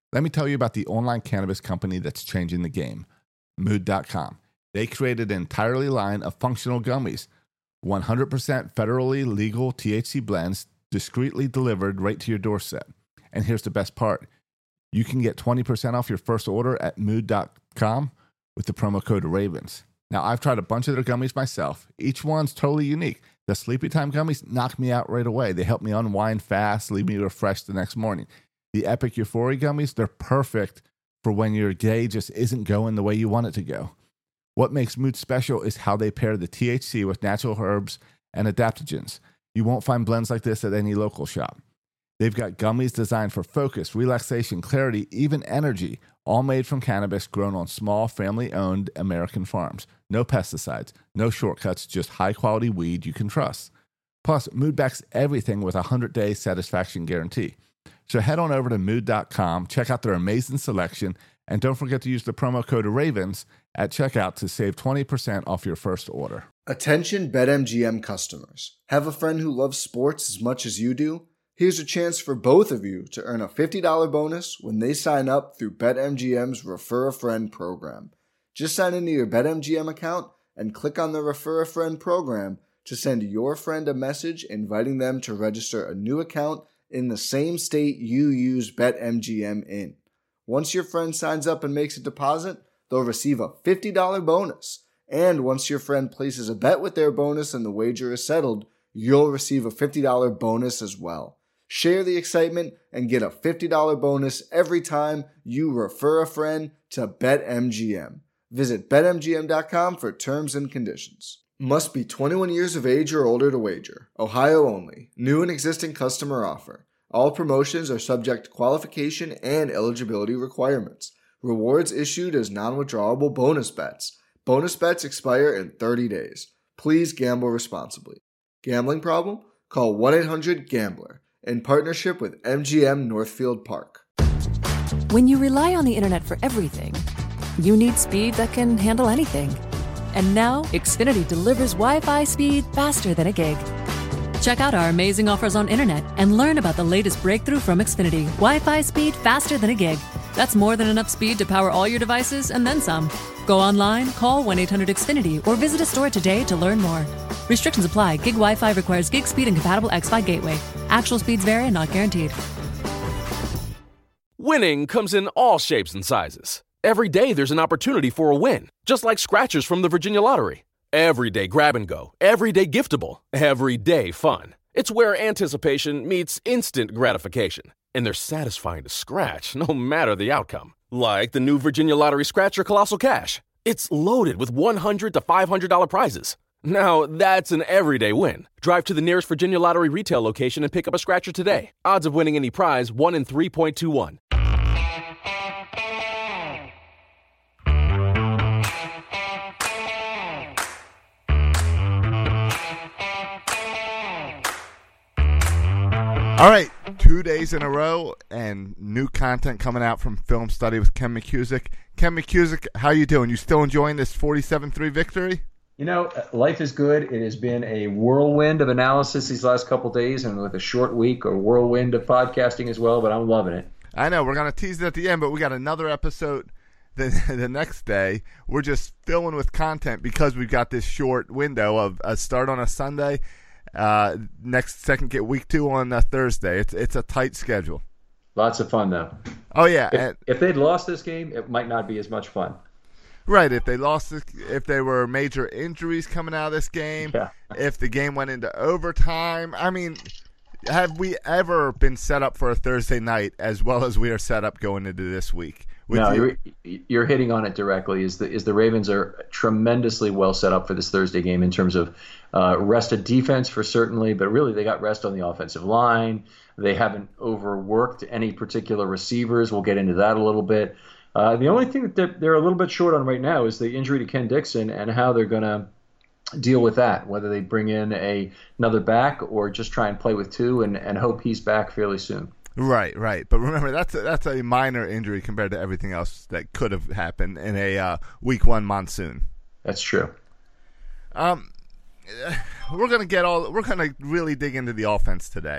Let me tell you about the online cannabis company that's changing the game, Mood.com. They created an entirely line of functional gummies, 100% federally legal THC blends discreetly delivered right to your doorstep. And here's the best part. You can get 20% off your first order at Mood.com with the promo code RAVENS. Now, I've tried a bunch of their gummies myself. Each one's totally unique. The Sleepy Time gummies knock me out right away. They help me unwind fast, leave me refreshed the next morning. The Epic Euphoria gummies, they're perfect for when your day just isn't going the way you want it to go. What makes Mood special is how they pair the THC with natural herbs and adaptogens. You won't find blends like this at any local shop. They've got gummies designed for focus, relaxation, clarity, even energy, all made from cannabis grown on small, family-owned American farms. No pesticides, no shortcuts, just high-quality weed you can trust. Plus, Mood backs everything with a 100-day satisfaction guarantee. So head on over to Mood.com, check out their amazing selection, and don't forget to use the promo code RAVENS at checkout to save 20% off your first order. Attention BetMGM customers. Have a friend who loves sports as much as you do? Here's a chance for both of you to earn a $50 bonus when they sign up through BetMGM's Refer a Friend program. Just sign into your BetMGM account and click on the Refer a Friend program to send your friend a message inviting them to register a new account in the same state you use BetMGM in. Once your friend signs up and makes a deposit, they'll receive a $50 bonus. And once your friend places a bet with their bonus and the wager is settled, you'll receive a $50 bonus as well. Share the excitement and get a $50 bonus every time you refer a friend to BetMGM. Visit BetMGM.com for terms and conditions. Must be 21 years of age or older to wager. Ohio only. New and existing customer offer. All promotions are subject to qualification and eligibility requirements. Rewards issued as non-withdrawable bonus bets. Bonus bets expire in 30 days. Please gamble responsibly. Gambling problem? Call 1-800-GAMBLER. In partnership with MGM Northfield Park. When you rely on the internet for everything, you need speed that can handle anything. And now, Xfinity delivers Wi-Fi speed faster than a gig. Check out our amazing offers on internet and learn about the latest breakthrough from Xfinity. Wi-Fi speed faster than a gig. That's more than enough speed to power all your devices and then some. Go online, call 1-800-XFINITY, or visit a store today to learn more. Restrictions apply. Gig Wi-Fi requires gig speed and compatible xFi gateway. Actual speeds vary and not guaranteed. Winning comes in all shapes and sizes. Every day there's an opportunity for a win, just like scratchers from the Virginia Lottery. Every day grab and go, every day giftable, every day fun. It's where anticipation meets instant gratification. And they're satisfying to scratch, no matter the outcome. Like the new Virginia Lottery Scratcher Colossal Cash. It's loaded with $100 to $500 prizes. Now, that's an everyday win. Drive to the nearest Virginia Lottery retail location and pick up a scratcher today. Odds of winning any prize, 1 in 3.21. All right, 2 days in a row and new content coming out from Film Study with Ken McCusick. Ken McCusick, how you doing? You still enjoying this 47-3 victory? You know, life is good. It has been a whirlwind of analysis these last couple of days, and with a short week, a whirlwind of podcasting as well, but I'm loving it. I know. We're going to tease it at the end, but we got another episode the next day. We're just filling with content because we've got this short window of a start on a Sunday, week 2 on a Thursday. It's a tight schedule. Lots of fun, though. Oh, yeah. If they'd lost this game, it might not be as much fun. Right, if there were major injuries coming out of this game, yeah. If the game went into overtime. I mean, have we ever been set up for a Thursday night as well as we are set up going into this week? No, you're hitting on it directly. Is the Ravens are tremendously well set up for this Thursday game in terms of rested defense for certainly, but really they got rest on the offensive line. They haven't overworked any particular receivers. We'll get into that a little bit. The only thing that they're a little bit short on right now is the injury to Ken Dixon and how they're going to deal with that, whether they bring in another back or just try and play with 2 and hope he's back fairly soon. Right. But remember, that's a minor injury compared to everything else that could have happened in a Week 1 monsoon. That's true. We're gonna really dig into the offense today.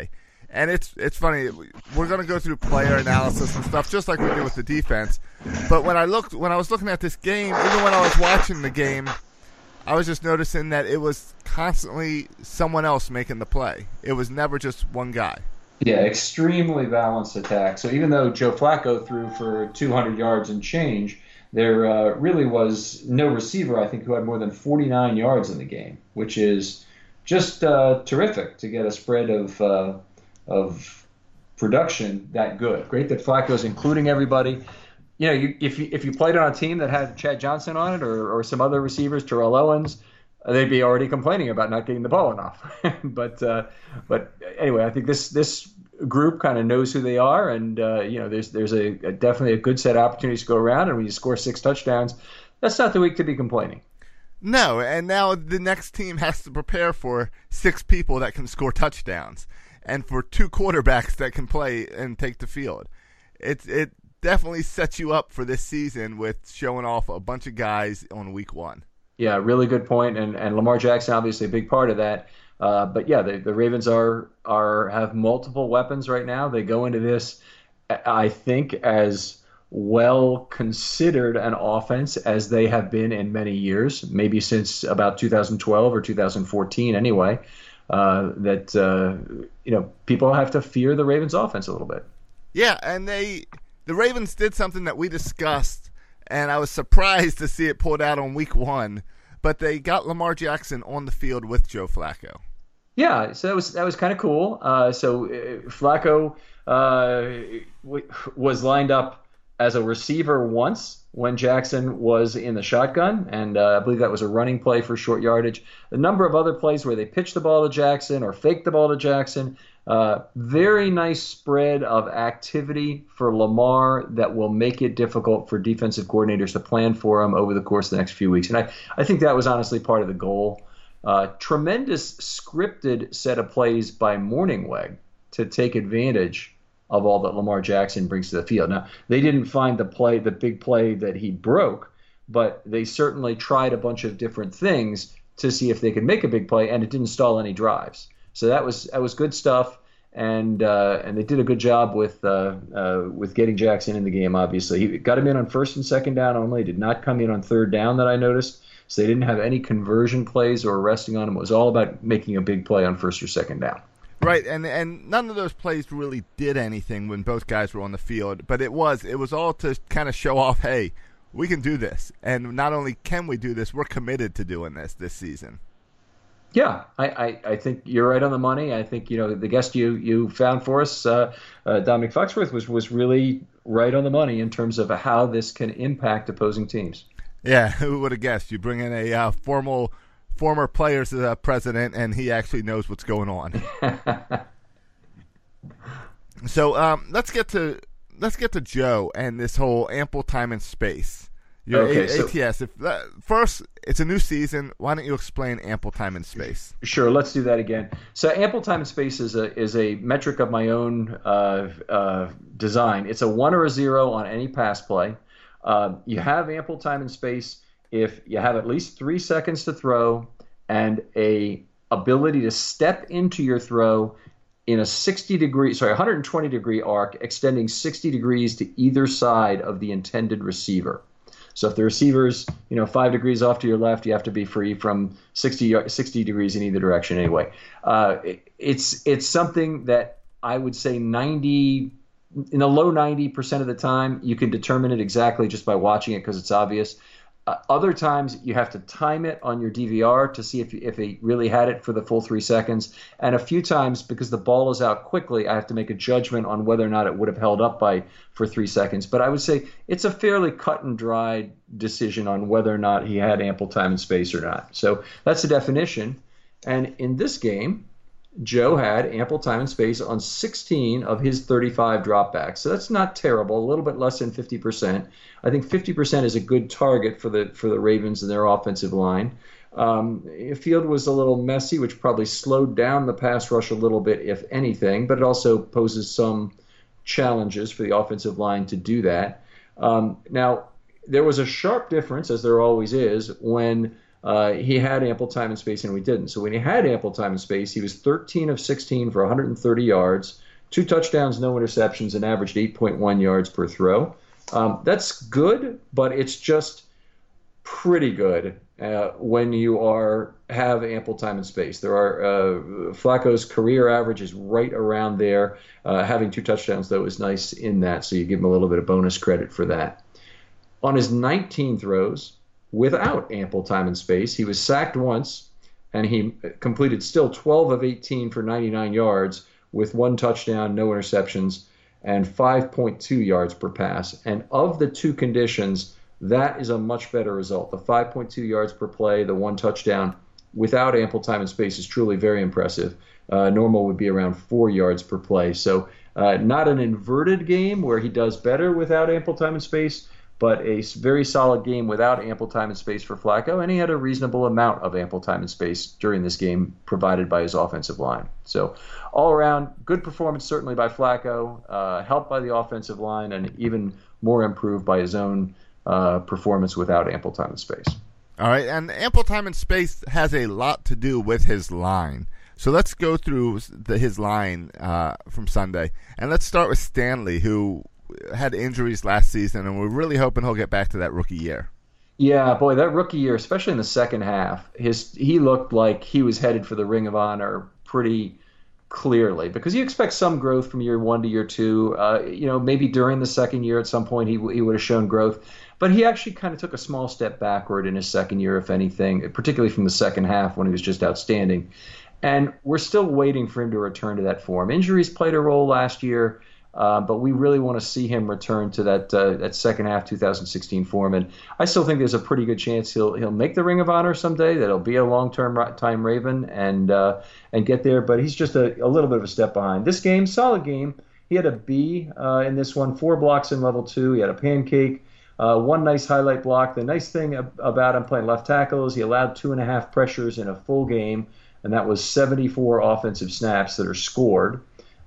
And it's funny. We're going to go through player analysis and stuff, just like we did with the defense. But when I was looking at this game, even when I was watching the game, I was just noticing that it was constantly someone else making the play. It was never just one guy. Yeah, extremely balanced attack. So even though Joe Flacco threw for 200 yards and change, there really was no receiver, I think, who had more than 49 yards in the game, which is just terrific to get a spread of production that good. Great that Flacco's including everybody. If you played on a team that had Chad Johnson on it or some other receivers, Terrell Owens, they'd be already complaining about not getting the ball enough. But anyway, I think this group kind of knows who they are, and there's definitely a good set of opportunities to go around. And when you score 6 touchdowns, that's not the week to be complaining. No, and now the next team has to prepare for 6 people that can score touchdowns, and for 2 quarterbacks that can play and take the field. It definitely sets you up for this season with showing off a bunch of guys on week 1. Yeah, really good point, and Lamar Jackson obviously a big part of that. But yeah, the Ravens have multiple weapons right now. They go into this, I think, as well considered an offense as they have been in many years, maybe since about 2012 or 2014 anyway. People have to fear the Ravens offense a little bit. Yeah, and the Ravens did something that we discussed, and I was surprised to see it pulled out on week 1, but they got Lamar Jackson on the field with Joe Flacco. Yeah, so that was kind of cool. Flacco was lined up as a receiver once when Jackson was in the shotgun, and I believe that was a running play for short yardage. A number of other plays where they pitched the ball to Jackson or faked the ball to Jackson. Very nice spread of activity for Lamar that will make it difficult for defensive coordinators to plan for him over the course of the next few weeks. And I think that was honestly part of the goal. Tremendous scripted set of plays by Morningweg to take advantage of all that Lamar Jackson brings to the field. Now, they didn't find the big play that he broke, but they certainly tried a bunch of different things to see if they could make a big play, and it didn't stall any drives. So that was good stuff, and they did a good job with getting Jackson in the game. Obviously, he got him in on 1st and 2nd down only. Did not come in on 3rd down that I noticed. So they didn't have any conversion plays or resting on him. It was all about making a big play on 1st or 2nd down. Right, and none of those plays really did anything when both guys were on the field. But it was all to kind of show off, hey, we can do this, and not only can we do this, we're committed to doing this season. Yeah, I think you're right on the money. I think the guest you found for us, Dominic Foxworth, was really right on the money in terms of how this can impact opposing teams. Yeah, who would have guessed? You bring in a former players president, and he actually knows what's going on. So let's get to Joe and this whole ample time and space. ATS. First, it's a new season. Why don't you explain ample time and space? Sure, let's do that again. So ample time and space is a metric of my own design. It's a 1 or a 0 on any pass play. You have ample time and space if you have at least 3 seconds to throw and a ability to step into your throw in a 120 degree arc, extending 60 degrees to either side of the intended receiver. So if the receiver's 5 degrees off to your left, you have to be free from 60 degrees in either direction anyway. It's something that I would say in the low 90% of the time, you can determine it exactly just by watching it because it's obvious. Other times, you have to time it on your DVR to see if he really had it for the full 3 seconds. And a few times, because the ball is out quickly, I have to make a judgment on whether or not it would have held up for 3 seconds. But I would say it's a fairly cut and dried decision on whether or not he had ample time and space or not. So that's the definition. And in this game, Joe had ample time and space on 16 of his 35 dropbacks. So that's not terrible, a little bit less than 50%. I think 50% is a good target for the Ravens and their offensive line. Field was a little messy, which probably slowed down the pass rush a little bit, if anything, but it also poses some challenges for the offensive line to do that. Now, there was a sharp difference, as there always is, when he had ample time and space and we didn't. So when he had ample time and space, he was 13 of 16 for 130 yards, 2 touchdowns, no interceptions, and averaged 8.1 yards per throw. That's good, but it's just pretty good when you have ample time and space. Flacco's career average is right around there. Having 2 touchdowns, though, is nice in that, so you give him a little bit of bonus credit for that. On his 19 throws, without ample time and space, he was sacked once, and he completed still 12 of 18 for 99 yards with 1 touchdown, no interceptions, and 5.2 yards per pass. And of the 2 conditions, that is a much better result. The 5.2 yards per play, the 1 touchdown without ample time and space is truly very impressive. Normal would be around 4 yards per play. So not an inverted game where he does better without ample time and space, but a very solid game without ample time and space for Flacco, and he had a reasonable amount of ample time and space during this game provided by his offensive line. So all around, good performance certainly by Flacco, helped by the offensive line, and even more improved by his own performance without ample time and space. All right, and ample time and space has a lot to do with his line. So let's go through his line from Sunday, and let's start with Stanley, who had injuries last season, and we're really hoping he'll get back to that rookie year. Yeah, boy, that rookie year, especially in the second half, he looked like he was headed for the Ring of Honor pretty clearly, because you expect some growth from year 1 to year 2. Maybe during the second year at some point he would have shown growth, but he actually kind of took a small step backward in his second year, if anything, particularly from the second half when he was just outstanding. And we're still waiting for him to return to that form. Injuries played a role last year. But we really want to see him return to that second half 2016 form, and I still think there's a pretty good chance he'll make the Ring of Honor someday. That he'll be a long-term time Raven and get there. But he's just a little bit of a step behind. This game, solid game. He had a B in this one, 4 blocks in level 2. He had a pancake, 1 nice highlight block. The nice thing about him playing left tackle is he allowed 2.5 pressures in a full game, and that was 74 offensive snaps that are scored.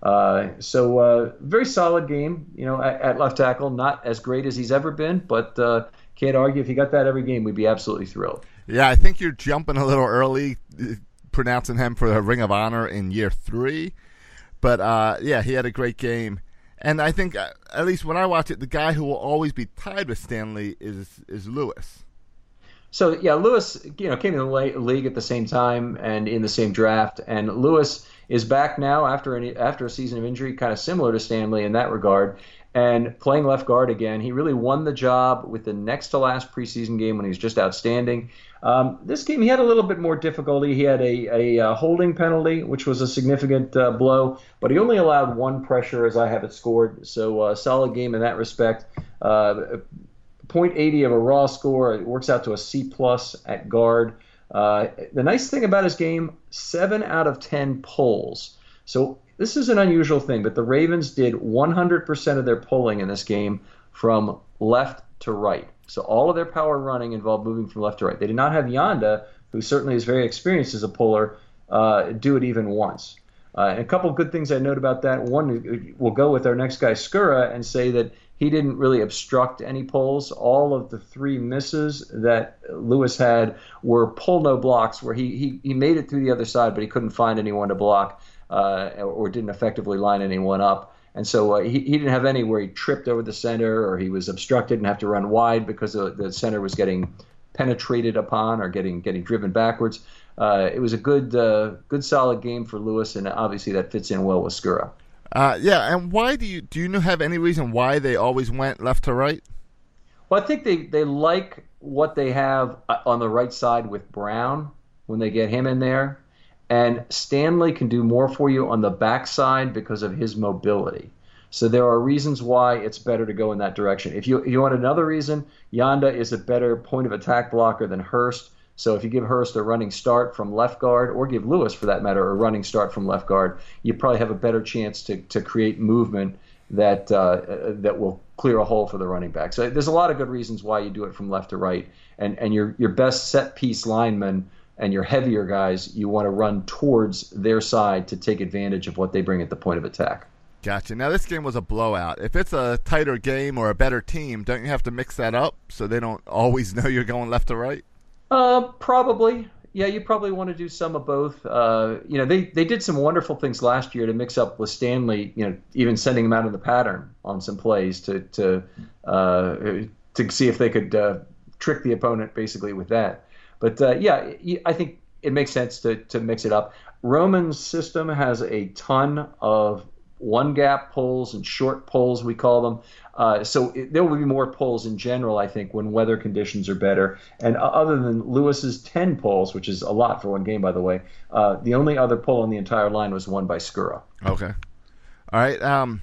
So very solid game, at left tackle. Not as great as he's ever been, but can't argue. If he got that every game, we'd be absolutely thrilled. Yeah, I think you're jumping a little early pronouncing him for the Ring of Honor in year 3. But, yeah, he had a great game. And I think, at least when I watch it, the guy who will always be tied with Stanley is Lewis. So, yeah, Lewis, came to the league at the same time and in the same draft. And Lewis is back now after a season of injury, kind of similar to Stanley in that regard, and playing left guard again. He really won the job with the next to last preseason game when he was just outstanding. This game, he had a little bit more difficulty. He had a holding penalty, which was a significant blow, but he only allowed 1 pressure, as I have it scored. So solid game in that respect. 0.80 of a raw score. It works out to a C+ at guard. The nice thing about his game, 7 out of 10 pulls. So this is an unusual thing, but the Ravens did 100% of their pulling in this game from left to right. So all of their power running involved moving from left to right. They did not have Yanda, who certainly is very experienced as a puller, do it even once. And a couple of good things I note about that. One, we'll go with our next guy, Skura, and say that he didn't really obstruct any pulls. All of the 3 misses that Lewis had were pull no blocks, where he made it through the other side, but he couldn't find anyone to block or didn't effectively line anyone up. And so he didn't have any where he tripped over the center or he was obstructed and have to run wide because the center was getting penetrated upon or getting driven backwards. It was a good solid game for Lewis, and obviously that fits in well with Skura. Yeah, and why do you have any reason why they always went left to right? Well, I think they like what they have on the right side with Brown when they get him in there. And Stanley can do more for you on the backside because of his mobility. So there are reasons why it's better to go in that direction. If you want another reason, Yanda is a better point of attack blocker than Hurst. So if you give Hurst a running start from left guard, or give Lewis, for that matter, a running start from left guard, you probably have a better chance to create movement that will clear a hole for the running back. So there's a lot of good reasons why you do it from left to right. And your best set piece linemen and your heavier guys, you want to run towards their side to take advantage of what they bring at the point of attack. Gotcha. Now, this game was a blowout. If it's a tighter game or a better team, don't you have to mix that up so they don't always know you're going left to right? Probably. Yeah, you probably want to do some of both. They did some wonderful things last year to mix up with Stanley. Even sending him out of the pattern on some plays to see if they could trick the opponent basically with that. But I think it makes sense to mix it up. Roman's system has a ton of one gap pulls and short pulls, we call them. There will be more pulls in general, I think, when weather conditions are better. And other than Lewis's 10 pulls, which is a lot for one game, by the way, the only other pull on the entire line was won by Skura. Okay. All right.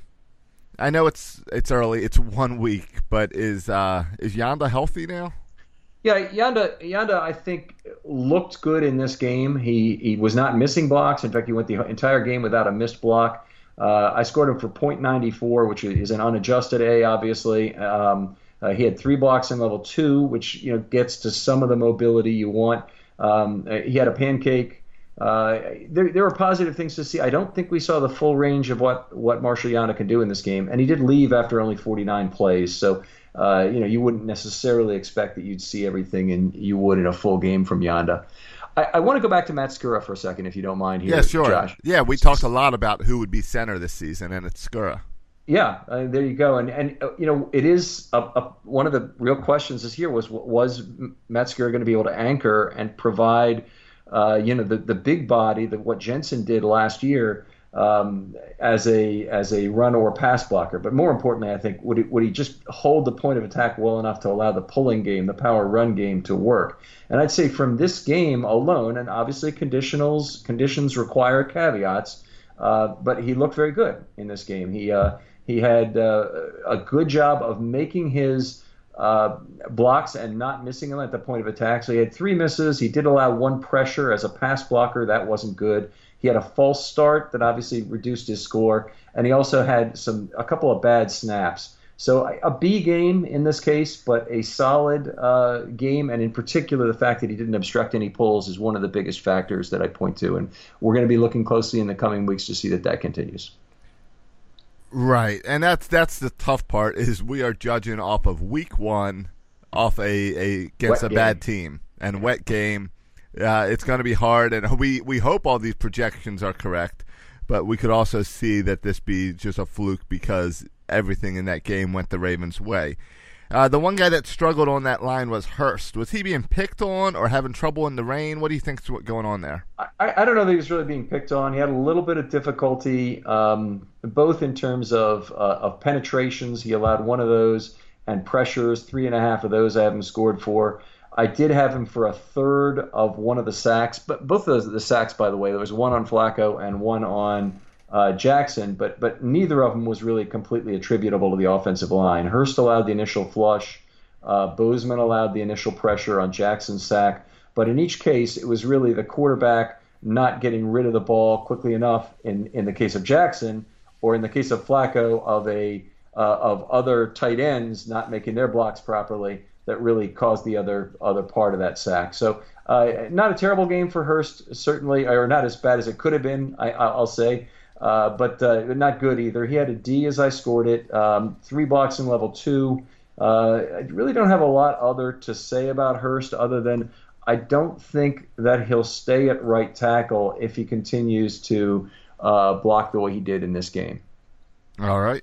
I know it's early. It's 1 week, but is Janda healthy now? Yeah, Janda, I think, looked good in this game. He was not missing blocks. In fact, he went the entire game without a missed block. I scored him for .94, which is an unadjusted A, obviously. He had 3 blocks in level 2, which gets to some of the mobility you want. He had a pancake. There were positive things to see. I don't think we saw the full range of what Marshall Janda can do in this game, and he did leave after only 49 plays. So you wouldn't necessarily expect that you'd see everything you would in a full game from Janda. I want to go back to Matt Skura for a second, if you don't mind here, yeah, sure. Josh. Yeah, we talked a lot about who would be center this season, and it's Skura. Yeah, there you go. And it is one of the real questions this year was Matt Skura going to be able to anchor and provide the big body that what Jensen did last year as a run or pass blocker. But more importantly, I think would he just hold the point of attack well enough to allow the pulling game, the power run game to work? And I'd say from this game alone, and obviously conditions require caveats, but he looked very good in this game. He had a good job of making his blocks and not missing them at the point of attack. So he had 3 misses. He did allow 1 pressure as a pass blocker. That wasn't good. He had a false start that obviously reduced his score, and he also had a couple of bad snaps. So a B game in this case, but a solid game, and in particular the fact that he didn't obstruct any pulls is one of the biggest factors that I point to, and we're going to be looking closely in the coming weeks to see that continues. Right, and that's the tough part is we are judging off of week 1, off against a bad team and wet game. It's going to be hard, and we hope all these projections are correct, but we could also see that this be just a fluke because everything in that game went the Ravens' way. The one guy that struggled on that line was Hurst. Was he being picked on or having trouble in the rain? What do you think's going on there? I don't know that he was really being picked on. He had a little bit of difficulty, both in terms of penetrations. He allowed 1 of those, and pressures, 3.5 of those I have him scored for. I did have him for a third of 1 of the sacks, but both of the sacks, by the way, there was 1 on Flacco and 1 on Jackson, but neither of them was really completely attributable to the offensive line. Hurst allowed the initial flush. Bozeman allowed the initial pressure on Jackson's sack. But in each case, it was really the quarterback not getting rid of the ball quickly enough in the case of Jackson, or in the case of Flacco of other tight ends not making their blocks properly that really caused the other part of that sack. So not a terrible game for Hurst, certainly, or not as bad as it could have been, I'll say. But not good either. He had a D as I scored it, 3 blocks in level 2. I really don't have a lot other to say about Hurst other than I don't think that he'll stay at right tackle if he continues to block the way he did in this game. All right.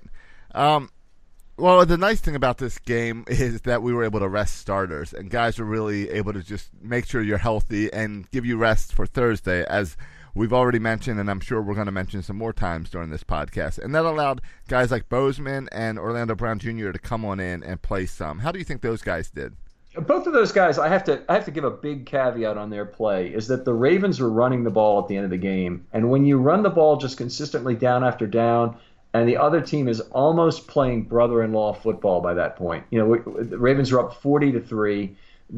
Well, the nice thing about this game is that we were able to rest starters, and guys were really able to just make sure you're healthy and give you rest for Thursday, as we've already mentioned, and I'm sure we're going to mention some more times during this podcast. And that allowed guys like Bozeman and Orlando Brown Jr. to come on in and play some. How do you think those guys did? Both of those guys, I have to give a big caveat on their play, is that the Ravens were running the ball at the end of the game. And when you run the ball just consistently down after down, and the other team is almost playing brother-in-law football by that point. The Ravens were up 40-3.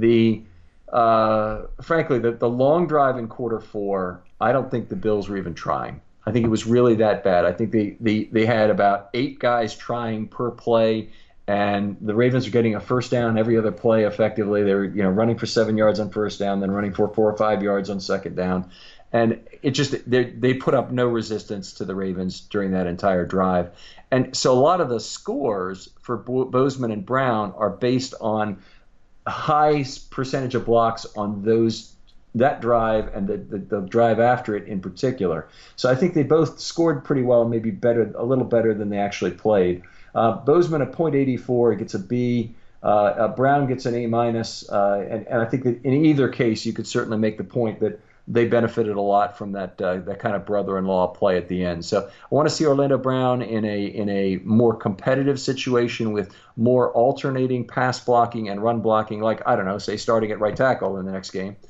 Frankly, the long drive in quarter 4, I don't think the Bills were even trying. I think it was really that bad. I think they had about 8 guys trying per play, and the Ravens are getting a first down every other play effectively. They were running for 7 yards on first down, then running for 4 or 5 yards on second down. And it just they put up no resistance to the Ravens during that entire drive. And so a lot of the scores for Bozeman and Brown are based on high percentage of blocks on that drive and the drive after it in particular. So I think they both scored pretty well, maybe a little better than they actually played. Bozeman at .84 gets a B. Brown gets an A-, and I think that in either case you could certainly make the point that they benefited a lot from that kind of brother-in-law play at the end. So I want to see Orlando Brown in a more competitive situation with more alternating pass blocking and run blocking, like, I don't know, say starting at right tackle in the next game,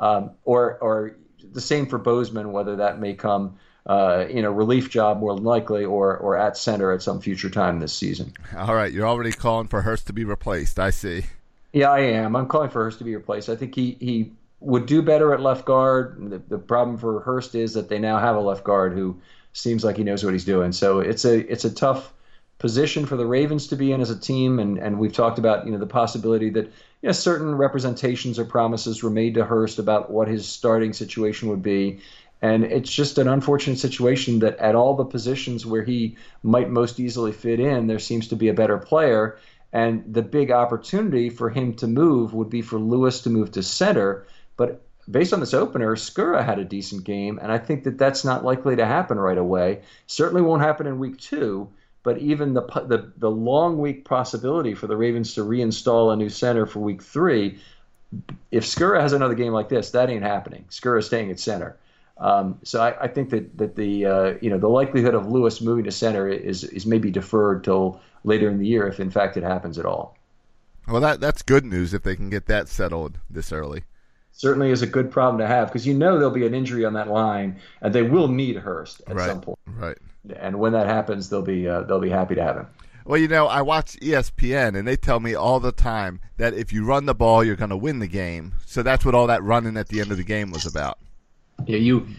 or the same for Bozeman, whether that may come in a relief job more than likely, or at center at some future time this season. All right, you're already calling for Hurst to be replaced. I see. Yeah, I am. I'm calling for Hurst to be replaced. I think he would do better at left guard. The problem for Hurst is that they now have a left guard who seems like he knows what he's doing. So it's a tough position for the Ravens to be in as a team, and we've talked about the possibility that certain representations or promises were made to Hurst about what his starting situation would be. And it's just an unfortunate situation that at all the positions where he might most easily fit in, there seems to be a better player. And the big opportunity for him to move would be for Lewis to move to center. But based on this opener, Skura had a decent game, and I think that that's not likely to happen right away. Certainly won't happen in week 2, but even the long week possibility for the Ravens to reinstall a new center for week 3, if Skura has another game like this, that ain't happening. Skura is staying at center. So I think that the likelihood of Lewis moving to center is maybe deferred till later in the year, if in fact it happens at all. Well, that's good news if they can get that settled this early. Certainly is a good problem to have, because there'll be an injury on that line, and they will need Hurst at some point. Right. And when that happens, they'll be happy to have him. Well, I watch ESPN, and they tell me all the time that if you run the ball, you're going to win the game. So that's what all that running at the end of the game was about. Yeah,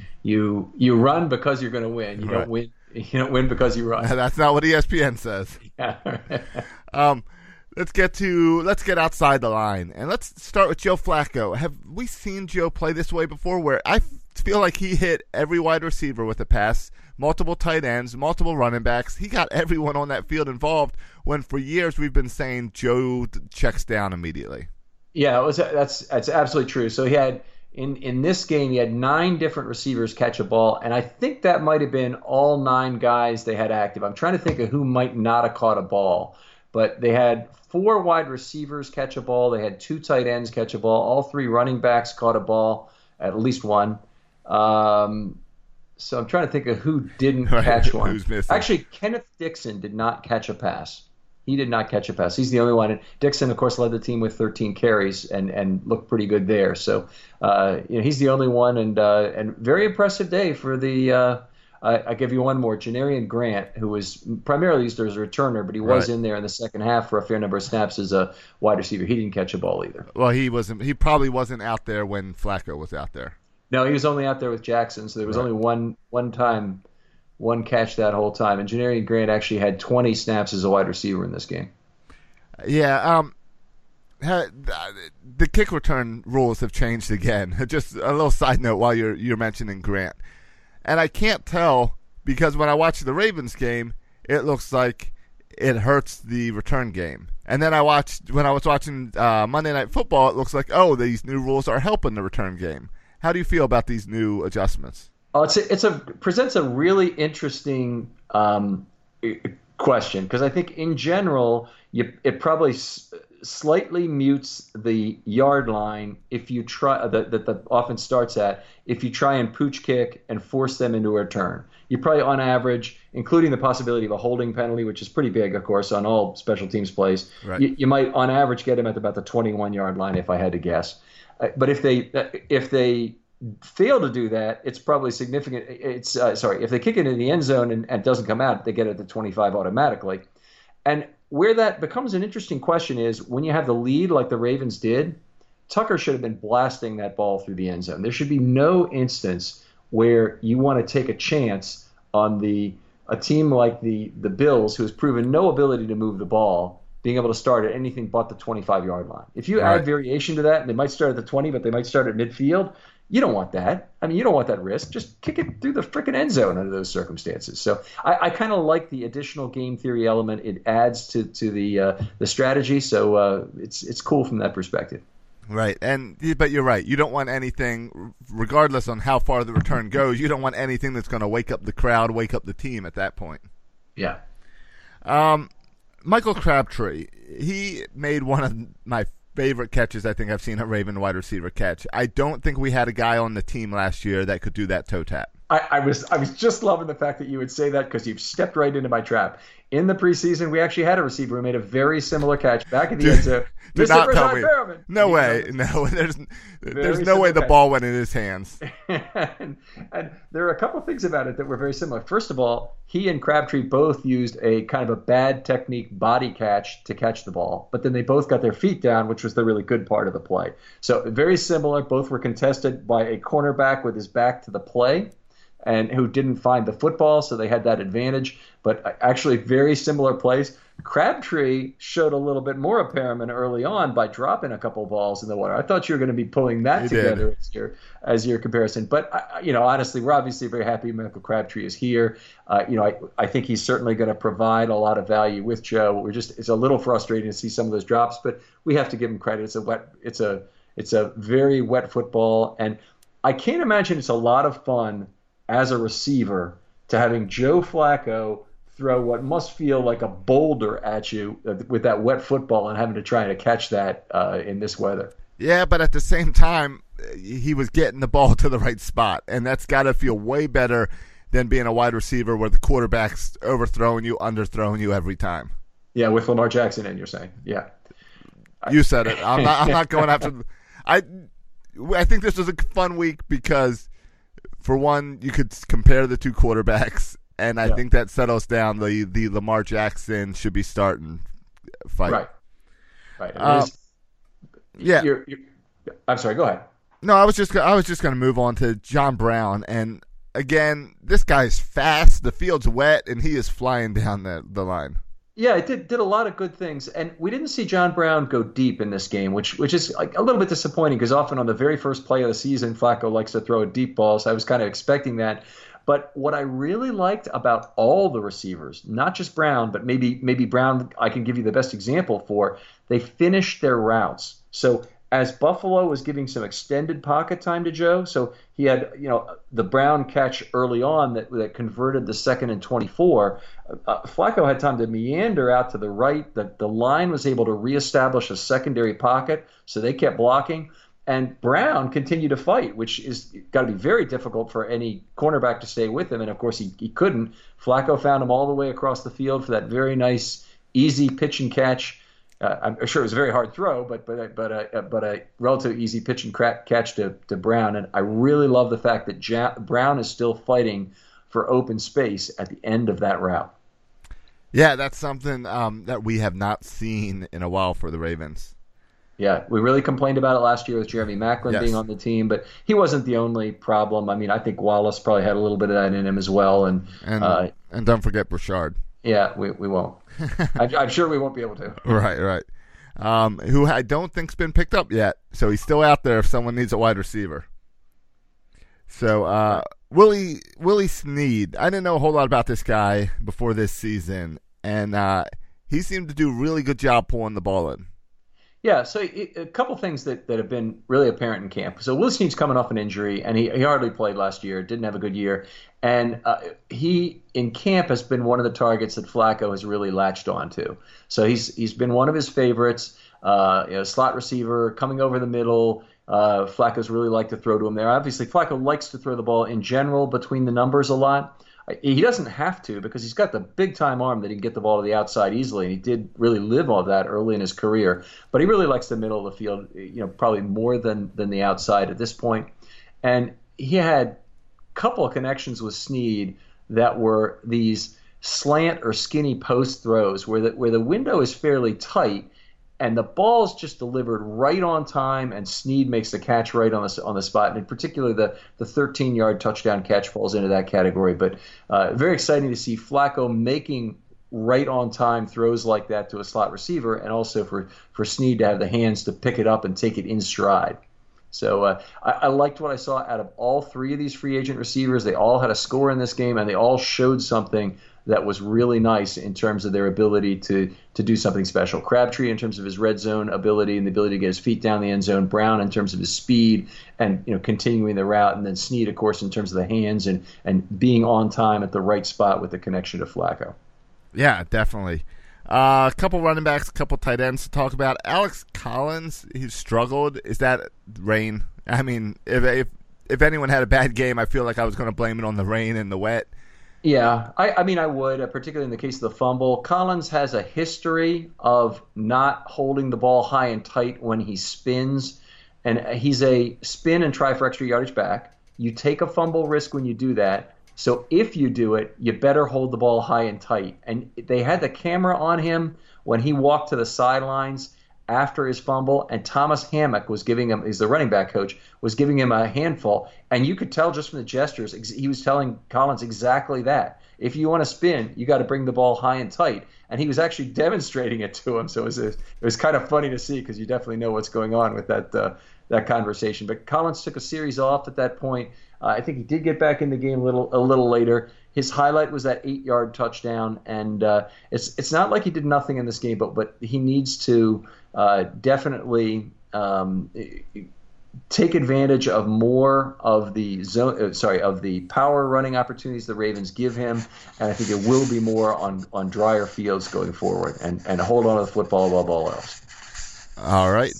you run because you're going to win. You don't win. You don't win because you run. That's not what ESPN says. Yeah. Let's get outside the line, and let's start with Joe Flacco. Have we seen Joe play this way before, where I feel like he hit every wide receiver with a pass, multiple tight ends, multiple running backs? He got everyone on that field involved, when for years we've been saying Joe checks down immediately. Yeah, that's absolutely true. So he had in this game, he had 9 different receivers catch a ball, and I think that might have been all 9 guys they had active. I'm trying to think of who might not have caught a ball, but they had 4 wide receivers catch a ball. They had 2 tight ends catch a ball. All 3 running backs caught a ball, at least one. So I'm trying to think of who didn't catch one. Who's missing? Actually, Kenneth Dixon did not catch a pass. He did not catch a pass. He's the only one. And Dixon, of course, led the team with 13 carries and looked pretty good there. So he's the only one, and very impressive day for the. I give you one more. Janarian Grant, who was primarily used as a returner, but he was in there in the second half for a fair number of snaps as a wide receiver. He didn't catch a ball either. Well, he wasn't. He probably wasn't out there when Flacco was out there. No, he was only out there with Jackson, so there was only one catch that whole time. And Janarian Grant actually had 20 snaps as a wide receiver in this game. Yeah. The kick return rules have changed again. Just a little side note while you're mentioning Grant. And I can't tell, because when I watch the Ravens game, it looks like it hurts the return game. And then when I was watching Monday Night Football, it looks like, these new rules are helping the return game. How do you feel about these new adjustments? Oh, it presents a really interesting question, because I think in general it probably slightly mutes the yard line if you try that the offense starts at, if you try and pooch kick and force them into a return. You probably, on average, including the possibility of a holding penalty, which is pretty big, of course, on all special teams plays, you might on average get them at about the 21-yard line, if I had to guess. But if they fail to do that, it's probably significant. If they kick it in the end zone and it doesn't come out, they get it at the 25 automatically. And where that becomes an interesting question is when you have the lead like the Ravens did, Tucker should have been blasting that ball through the end zone. There should be no instance where you want to take a chance on a team like the Bills, who has proven no ability to move the ball, being able to start at anything but the 25-yard line. If you add variation to that, and they might start at the 20, but they might start at midfield, You don't want that. I mean, you don't want that risk. Just kick it through the frickin' end zone under those circumstances. So I kind of like the additional game theory element. It adds to the strategy. So it's cool from that perspective. Right, but you're right. You don't want anything, regardless on how far the return goes, you don't want anything that's going to wake up the crowd, wake up the team at that point. Yeah. Michael Crabtree, he made one of my favorite catches I think I've seen a Raven wide receiver catch. I don't think we had a guy on the team last year that could do that toe tap. I was just loving the fact that you would say that because you've stepped right into my trap. In the preseason, we actually had a receiver who made a very similar catch back at the end zone. Do not tell me. No way. No, there's no way the ball went in his hands. and there are a couple of things about it that were very similar. First of all, he and Crabtree both used a kind of a bad technique body catch to catch the ball, but then they both got their feet down, which was the really good part of the play. So very similar. Both were contested by a cornerback with his back to the play, and who didn't find the football, so they had that advantage. But actually very similar plays. Crabtree showed a little bit more impairment early on by dropping a couple balls in the water. I thought you were going to be pulling that together as your comparison. But, honestly, we're obviously very happy Michael Crabtree is here. I think he's certainly going to provide a lot of value with Joe. It's a little frustrating to see some of those drops, but we have to give him credit. It's a very wet football. And I can't imagine it's a lot of fun as a receiver to having Joe Flacco throw what must feel like a boulder at you with that wet football and having to try to catch that in this weather. Yeah, but at the same time, he was getting the ball to the right spot, and that's got to feel way better than being a wide receiver where the quarterback's overthrowing you, underthrowing you every time. Yeah, with Lamar Jackson in, you're saying. Yeah. You said it. I'm not going after – I think this was a fun week because – for one, you could compare the two quarterbacks, and I think that settles down the Lamar Jackson should be starting fight. Right. I'm sorry. Go ahead. No, I was just going to move on to John Brown, and again, this guy's fast. The field's wet, and he is flying down the line. Yeah, it did a lot of good things, and we didn't see John Brown go deep in this game, which is like a little bit disappointing because often on the very first play of the season, Flacco likes to throw a deep ball, so I was kind of expecting that. But what I really liked about all the receivers, not just Brown, but maybe Brown I can give you the best example for, they finished their routes. So as Buffalo was giving some extended pocket time to Joe, so he had the Brown catch early on that converted the 2nd and 24. Flacco had time to meander out to the right. The line was able to reestablish a secondary pocket, so they kept blocking. And Brown continued to fight, which is got to be very difficult for any cornerback to stay with him. And, of course, he couldn't. Flacco found him all the way across the field for that very nice, easy pitch and catch. I'm sure it was a very hard throw, but a relatively easy pitch and catch to Brown. And I really love the fact that Brown is still fighting for open space at the end of that route. Yeah, that's something that we have not seen in a while for the Ravens. Yeah, we really complained about it last year with Jeremy Maclin being on the team, but he wasn't the only problem. I mean, I think Wallace probably had a little bit of that in him as well. And don't forget Brashard. Yeah, we won't. I'm sure we won't be able to. Right. Who I don't think's been picked up yet, so he's still out there if someone needs a wide receiver. So Willie Snead, I didn't know a whole lot about this guy before this season, and he seemed to do a really good job pulling the ball in. Yeah, so a couple things that have been really apparent in camp. So Willie Snead's coming off an injury, and he hardly played last year, didn't have a good year. And he, in camp, has been one of the targets that Flacco has really latched on to. So he's been one of his favorites, slot receiver, coming over the middle. Flacco's really liked to throw to him there. Obviously, Flacco likes to throw the ball in general between the numbers a lot. He doesn't have to because he's got the big-time arm that he can get the ball to the outside easily, and he did really live on that early in his career. But he really likes the middle of the field, probably more than the outside at this point. And he had a couple of connections with Snead that were these slant or skinny post throws where the window is fairly tight, and the ball's just delivered right on time, and Snead makes the catch right on the spot. And in particular, the 13-yard touchdown catch falls into that category. But very exciting to see Flacco making right on time throws like that to a slot receiver, and also for Snead to have the hands to pick it up and take it in stride. So I liked what I saw out of all three of these free agent receivers. They all had a score in this game, and they all showed something that was really nice in terms of their ability to do something special. Crabtree in terms of his red zone ability and the ability to get his feet down the end zone. Brown in terms of his speed and continuing the route. And then Snead, of course, in terms of the hands and being on time at the right spot with the connection to Flacco. Yeah, definitely. A couple running backs, a couple tight ends to talk about. Alex Collins, he's struggled. Is that rain? I mean, if anyone had a bad game, I feel like I was going to blame it on the rain and the wet. Yeah, I mean, I would, particularly in the case of the fumble. Collins has a history of not holding the ball high and tight when he spins, and he's a spin and try for extra yardage back. You take a fumble risk when you do that, so if you do it, you better hold the ball high and tight. And they had the camera on him when he walked to the sidelines after his fumble, and Thomas Hammock was giving him, he's the running back coach, was giving him a handful, and you could tell just from the gestures, he was telling Collins exactly that. If you want to spin, you got to bring the ball high and tight, and he was actually demonstrating it to him, so it was kind of funny to see because you definitely know what's going on with that conversation. But Collins took a series off at that point. I think he did get back in the game a little later. His highlight was that 8-yard touchdown, and it's not like he did nothing in this game, but he needs to definitely take advantage of more of the of the power running opportunities the Ravens give him, and I think it will be more on drier fields going forward, and hold on to the football above all else. All right.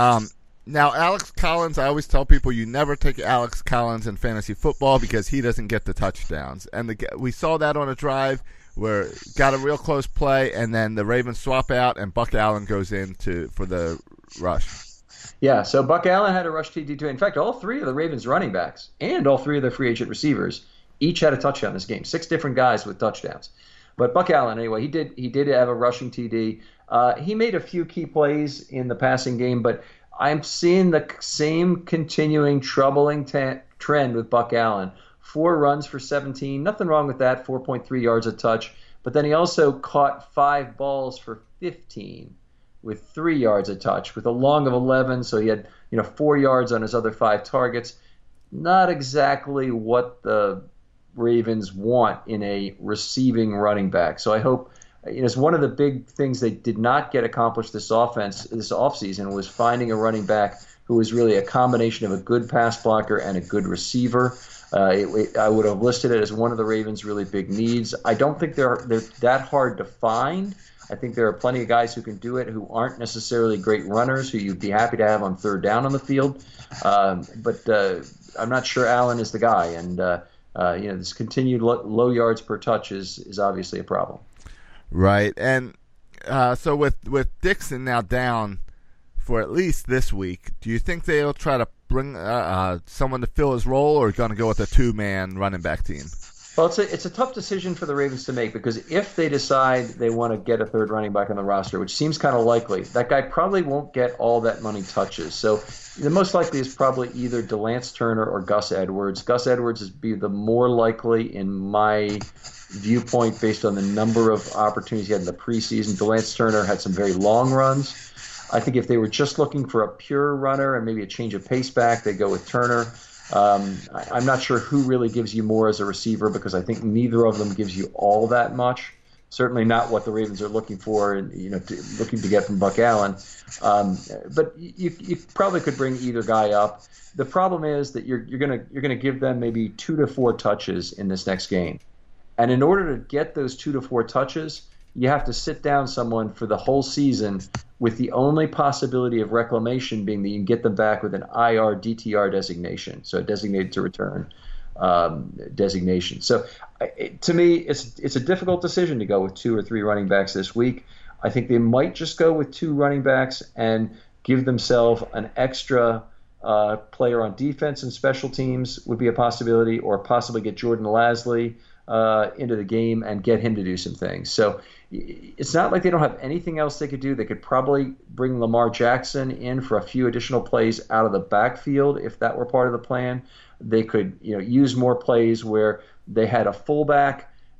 Now, Alex Collins, I always tell people you never take Alex Collins in fantasy football because he doesn't get the touchdowns. And we saw that on a drive where got a real close play, and then the Ravens swap out, and Buck Allen goes in for the rush. Yeah, so Buck Allen had a rush TD too. In fact, all three of the Ravens running backs and all three of their free agent receivers each had a touchdown this game. 6 different guys with touchdowns. But Buck Allen, anyway, he did have a rushing TD. He made a few key plays in the passing game, but I'm seeing the same continuing troubling trend with Buck Allen. 4 runs for 17, nothing wrong with that, 4.3 yards a touch. But then he also caught 5 balls for 15 with 3 yards a touch, with a long of 11. So he had 4 yards on his other 5 targets. Not exactly what the Ravens want in a receiving running back. So I hope. It's one of the big things they did not get accomplished this offseason was finding a running back who was really a combination of a good pass blocker and a good receiver. I would have listed it as one of the Ravens' really big needs. I don't think they're that hard to find. I think there are plenty of guys who can do it who aren't necessarily great runners who you'd be happy to have on third down on the field. But I'm not sure Allen is the guy. And this continued low yards per touch is obviously a problem. Right, and so with Dixon now down for at least this week, do you think they'll try to bring someone to fill his role, or going to go with a 2-man running back team? Well, it's a tough decision for the Ravens to make, because if they decide they want to get a third running back on the roster, which seems kind of likely, that guy probably won't get all that many touches. So the most likely is probably either DeLance Turner or Gus Edwards. Gus Edwards is be the more likely in my viewpoint based on the number of opportunities he had in the preseason. DeLance Turner had some very long runs. I think if they were just looking for a pure runner and maybe a change of pace back, they go with Turner. I'm not sure who really gives you more as a receiver, because I think neither of them gives you all that much. Certainly not what the Ravens are looking for and looking to get from Buck Allen. But you probably could bring either guy up. The problem is that you're gonna give them maybe 2 to 4 touches in this next game. And in order to get those 2 to 4 touches, you have to sit down someone for the whole season, with the only possibility of reclamation being that you can get them back with an IR DTR designation, so a designated to return designation. So to me, it's a difficult decision to go with 2 or 3 running backs this week. I think they might just go with 2 running backs and give themselves an extra player on defense and special teams would be a possibility, or possibly get Jordan Lasley into the game and get him to do some things. So it's not like they don't have anything else they could do. They could probably bring Lamar Jackson in for a few additional plays out of the backfield if that were part of the plan. They could use more plays where they had a fullback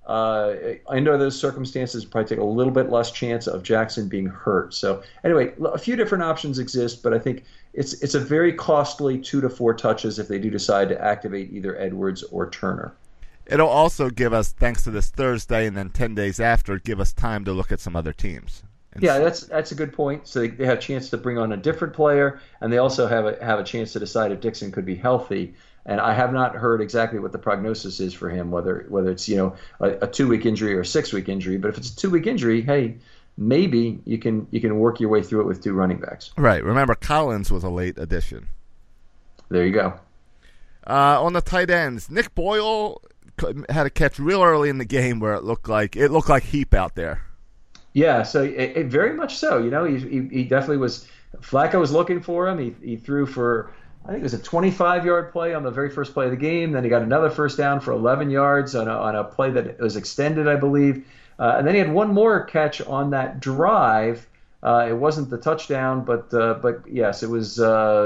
Under those circumstances, probably take a little bit less chance of Jackson being hurt. So anyway, a few different options exist, but I think it's a very costly 2 to 4 touches if they do decide to activate either Edwards or Turner. It'll also give us, thanks to this Thursday and then 10 days after, give us time to look at some other teams. Yeah, that's a good point. So they have a chance to bring on a different player, and they also have a chance to decide if Dixon could be healthy. And I have not heard exactly what the prognosis is for him, whether it's a 2-week injury or a 6-week injury. But if it's a 2-week injury, hey, maybe you can work your way through it with 2 running backs. Right. Remember, Collins was a late addition. There you go. On the tight ends, Nick Boyle had a catch real early in the game where it looked like Heap out there. Yeah, so it very much so. He definitely was. Flacco was looking for him. He threw for, I think it was a 25-yard play on the very first play of the game. Then he got another first down for 11 yards on a play that was extended, I believe. And then he had one more catch on that drive. It wasn't the touchdown, but yes, it was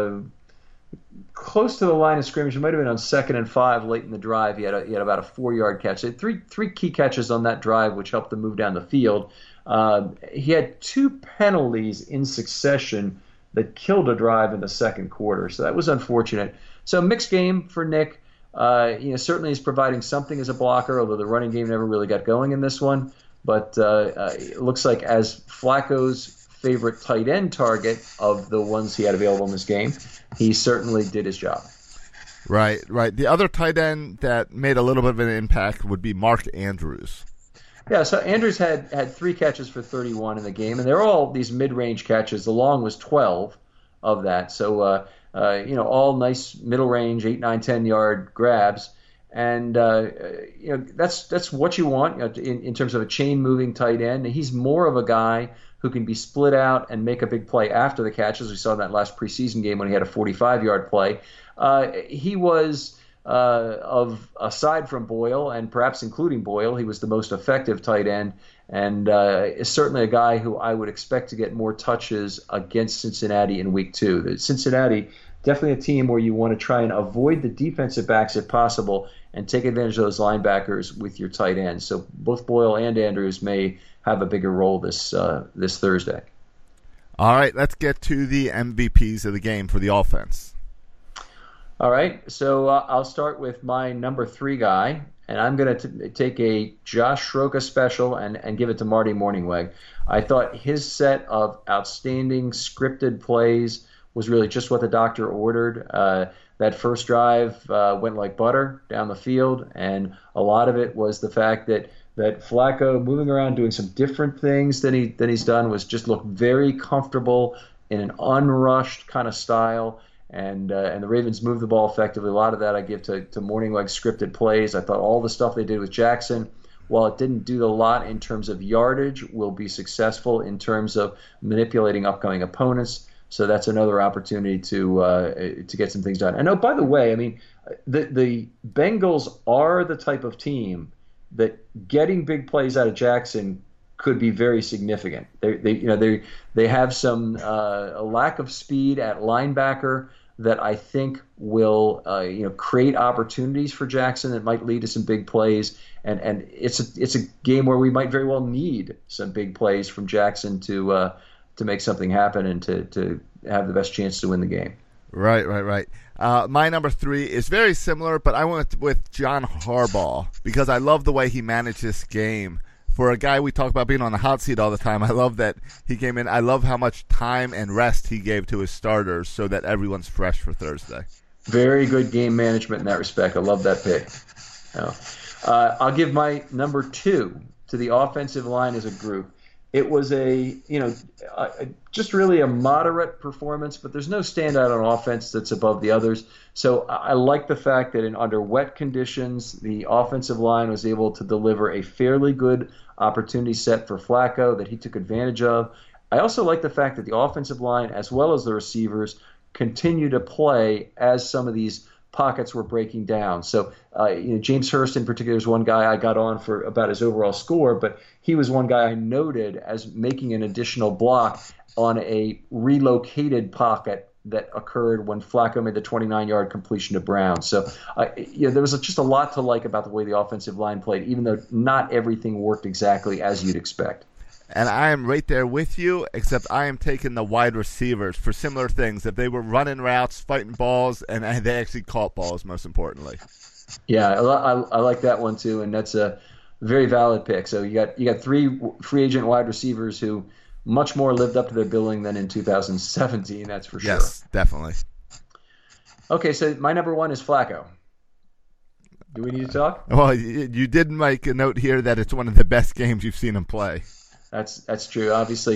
close to the line of scrimmage. It might have been on 2nd and 5 late in the drive. He had about a 4-yard catch. He had three key catches on that drive, which helped them move down the field. He had 2 penalties in succession that killed a drive in the second quarter. So that was unfortunate. So mixed game for Nick. Certainly he's providing something as a blocker, although the running game never really got going in this one. But it looks like as Flacco's favorite tight end target of the ones he had available in this game, he certainly did his job. Right. The other tight end that made a little bit of an impact would be Mark Andrews. Yeah, so Andrews had 3 catches for 31 in the game, and they're all these mid-range catches. The long was 12 of that. So, all nice middle-range, 8, 9, 10-yard grabs. And, that's what you want in terms of a chain-moving tight end. He's more of a guy who can be split out and make a big play after the catch, as we saw in that last preseason game when he had a 45-yard play. He was... aside from Boyle, and perhaps including Boyle, he was the most effective tight end, and is certainly a guy who I would expect to get more touches against Cincinnati in week 2. Cincinnati, definitely a team where you want to try and avoid the defensive backs if possible and take advantage of those linebackers with your tight ends. So both Boyle and Andrews may have a bigger role this Thursday. All right, let's get to the MVPs of the game for the offense. All right, so I'll start with my number 3 guy, and I'm going to take a Josh Schroka special and give it to Marty Mornhinweg. I thought his set of outstanding scripted plays was really just what the doctor ordered. That first drive went like butter down the field, and a lot of it was the fact that Flacco, moving around doing some different things than he's done, was just looked very comfortable in an unrushed kind of style. And the Ravens moved the ball effectively. A lot of that I give to Mornhinweg's scripted plays. I thought all the stuff they did with Jackson, while it didn't do a lot in terms of yardage, will be successful in terms of manipulating upcoming opponents. So that's another opportunity to get some things done. And oh, by the way, I mean, the Bengals are the type of team that getting big plays out of Jackson could be very significant. They have some a lack of speed at linebacker that I think will create opportunities for Jackson that might lead to some big plays, and it's a game where we might very well need some big plays from Jackson to make something happen and to have the best chance to win the game. Right. My number 3 is very similar, but I went with John Harbaugh because I love the way he managed this game. For a guy we talk about being on the hot seat all the time, I love that he came in. I love how much time and rest he gave to his starters so that everyone's fresh for Thursday. Very good game management in that respect. I love that pick. I'll give my number 2 to the offensive line as a group. It was just really a moderate performance, but there's no standout on offense that's above the others. So I like the fact that under wet conditions, the offensive line was able to deliver a fairly good opportunity set for Flacco that he took advantage of. I also like the fact that the offensive line, as well as the receivers, continue to play as some of these pockets were breaking down. So James Hurst in particular is one guy I got on for about his overall score, but he was one guy I noted as making an additional block on a relocated pocket that occurred when Flacco made the 29-yard completion to Brown. So there was just a lot to like about the way the offensive line played, even though not everything worked exactly as you'd expect. And I am right there with you, except I am taking the wide receivers for similar things. If they were running routes, fighting balls, and they actually caught balls, most importantly. Yeah, I like that one too, and that's a very valid pick. So you got 3 free agent wide receivers who much more lived up to their billing than in 2017, that's for sure. Yes, definitely. Okay, so my number 1 is Flacco. Do we need to talk? Well, you did make a note here that it's one of the best games you've seen him play. That's true. Obviously,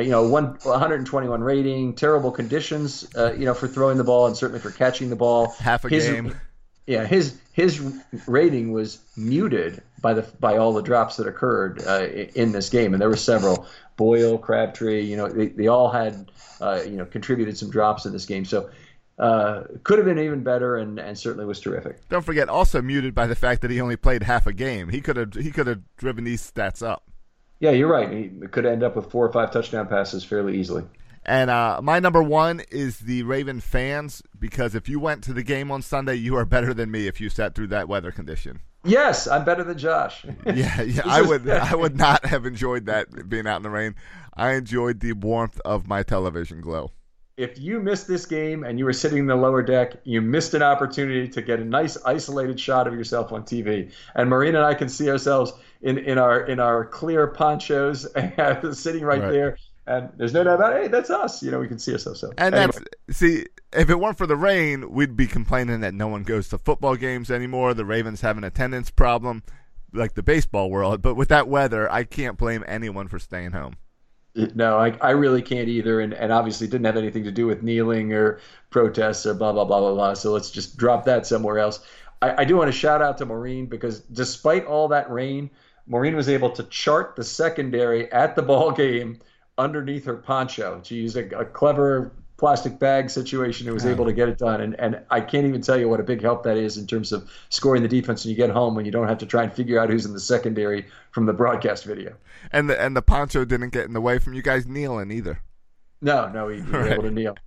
121 rating, terrible conditions, for throwing the ball and certainly for catching the ball. Half a game. Yeah, his rating was muted by all the drops that occurred in this game, and there were several. Boyle, Crabtree, they all had contributed some drops in this game. So could have been even better, and certainly was terrific. Don't forget, also muted by the fact that he only played half a game. He could have driven these stats up. Yeah, you're right. He could end up with 4 or 5 touchdown passes fairly easily. And my number 1 is the Raven fans, because if you went to the game on Sunday, you are better than me if you sat through that weather condition. Yes, I'm better than Josh. Yeah, I would not have enjoyed that, being out in the rain. I enjoyed the warmth of my television glow. If you missed this game and you were sitting in the lower deck, you missed an opportunity to get a nice isolated shot of yourself on TV. And Maureen and I can see ourselves in our clear ponchos sitting right there. And there's no doubt about it. Hey, that's us. We can see ourselves. So. And anyway. If it weren't for the rain, we'd be complaining that no one goes to football games anymore. The Ravens have an attendance problem, like the baseball world. But with that weather, I can't blame anyone for staying home. No, I really can't either, and obviously didn't have anything to do with kneeling or protests or blah, blah, blah, blah, blah. So let's just drop that somewhere else. I do want to shout out to Maureen, because despite all that rain, Maureen was able to chart the secondary at the ball game underneath her poncho. She used a clever plastic bag situation and was able to get it done. And I can't even tell you what a big help that is in terms of scoring the defense when you get home, when you don't have to try and figure out who's in the secondary from the broadcast video. And the poncho didn't get in the way from you guys kneeling either. No, we were able to kneel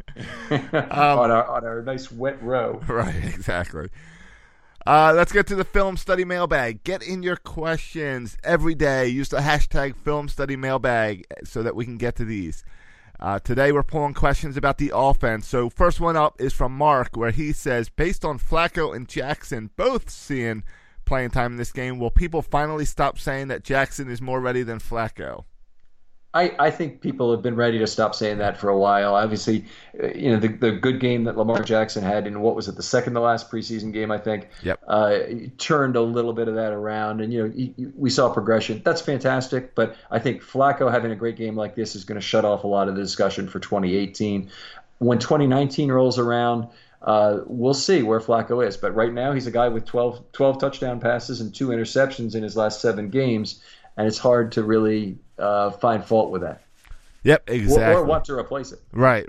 on our nice wet row. Right, exactly. Let's get to the Film Study Mailbag. Get in your questions every day. Use the hashtag Film Study Mailbag so that we can get to these. Today we're pulling questions about the offense. So first one up is from Mark, where he says, based on Flacco and Jackson both seeing playing time in this game, will people finally stop saying that Jackson is more ready than Flacco? I think people have been ready to stop saying that for a while. Obviously, the good game that Lamar Jackson had in, what was it, the second to last preseason game, I think, turned a little bit of that around. And, we saw progression. That's fantastic. But I think Flacco having a great game like this is going to shut off a lot of the discussion for 2018. When 2019 rolls around, we'll see where Flacco is. But right now, he's a guy with 12 touchdown passes and 2 interceptions in his last 7 games. And it's hard to really find fault with that. Yep, exactly. Or want to replace it. Right.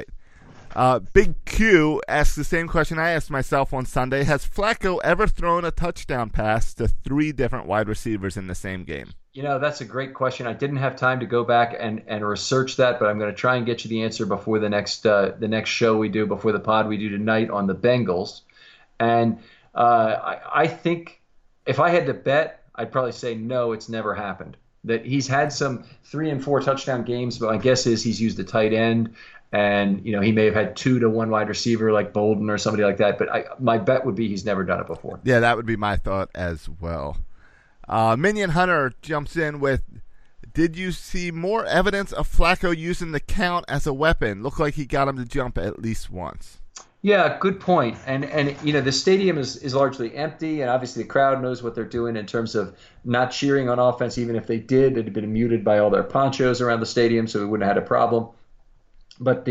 Big Q asks the same question I asked myself on Sunday. Has Flacco ever thrown a touchdown pass to 3 different wide receivers in the same game? That's a great question. I didn't have time to go back and research that, but I'm going to try and get you the answer before the next show we do, before the pod we do tonight on the Bengals. And I think if I had to bet, I'd probably say no, it's never happened. That he's had some 3 and 4 touchdown games, but my guess is he's used a tight end, and he may have had 2 to 1 wide receiver like Bolden or somebody like that. But my bet would be he's never done it before. Yeah, that would be my thought as well. Minion Hunter jumps in with, did you see more evidence of Flacco using the count as a weapon? Looked like he got him to jump at least once. Yeah, good point. And the stadium is largely empty, and obviously the crowd knows what they're doing in terms of not cheering on offense. Even if they did, it had been muted by all their ponchos around the stadium, so we wouldn't have had a problem. But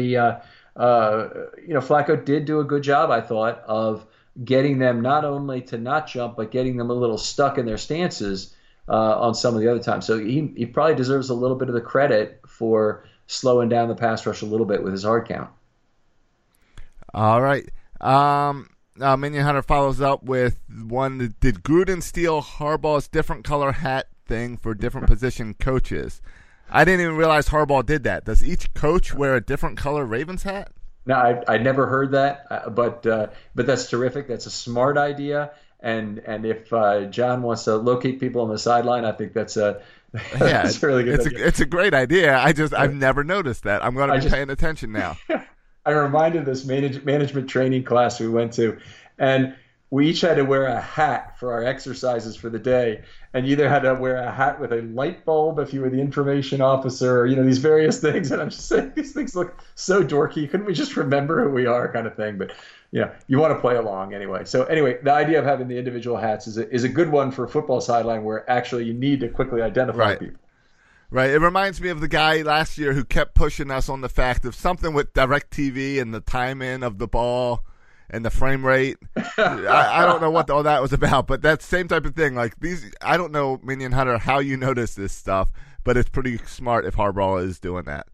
Flacco did do a good job, I thought, of getting them not only to not jump, but getting them a little stuck in their stances on some of the other times. So he probably deserves a little bit of the credit for slowing down the pass rush a little bit with his hard count. All right. Minion Hunter follows up with one. Did Gruden steal Harbaugh's different color hat thing for different position coaches? I didn't even realize Harbaugh did that. Does each coach wear a different color Ravens hat? No, I never heard that, but that's terrific. That's a smart idea. And if John wants to locate people on the sideline, I think that's a that's a really good idea. It's a great idea. I've never noticed that. I'm going to be paying attention now. I reminded this management training class we went to, and we each had to wear a hat for our exercises for the day. And you either had to wear a hat with a light bulb if you were the information officer, or, these various things. And I'm just saying, these things look so dorky. Couldn't we just remember who we are, kind of thing? But you want to play along anyway. So anyway, the idea of having the individual hats is a good one for a football sideline where actually you need to quickly identify people. Right. It reminds me of the guy last year who kept pushing us on the fact of something with DirecTV and the time in of the ball and the frame rate. I don't know what all that was about, but that's the same type of thing. Like these, I don't know, Minion Hunter, how you notice this stuff, but it's pretty smart if Harbaugh is doing that.